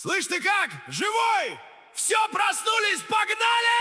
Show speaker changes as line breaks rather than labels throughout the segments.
Слышь, ты как? Живой? Все, проснулись, погнали!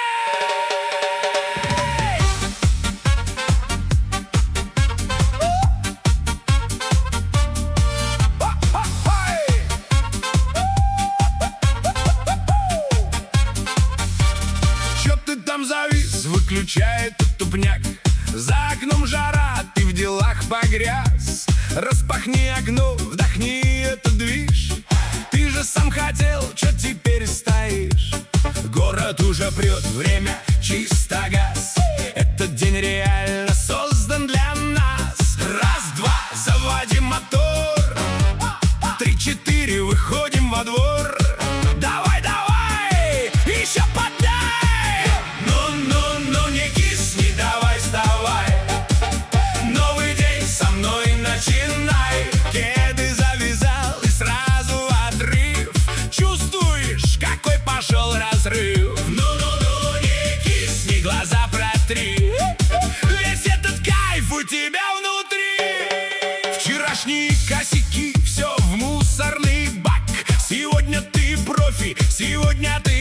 Чё ты там завис? Выключай этот тупняк. За окном жара, ты в делах погряз. Распахни окно, вдохни этот движ. Ты же сам хотел, чё теперь стоишь? Город уже прет, время чисто газ. Этот день реально создан для нас. Раз, два, заводим мотор. 3, 4, выходим во двор. Давай, давай, еще подай. Ну, не кисни, давай, вставай. Новый день со мной начинай. Кеды завязал и сразу отрыв. Чувствуешь, какой пошел разрыв? Ну, не кисни, глаза протри. Весь этот кайф у тебя внутри. Вчерашние косяки, все в мусорный бак. Сегодня ты профи, сегодня ты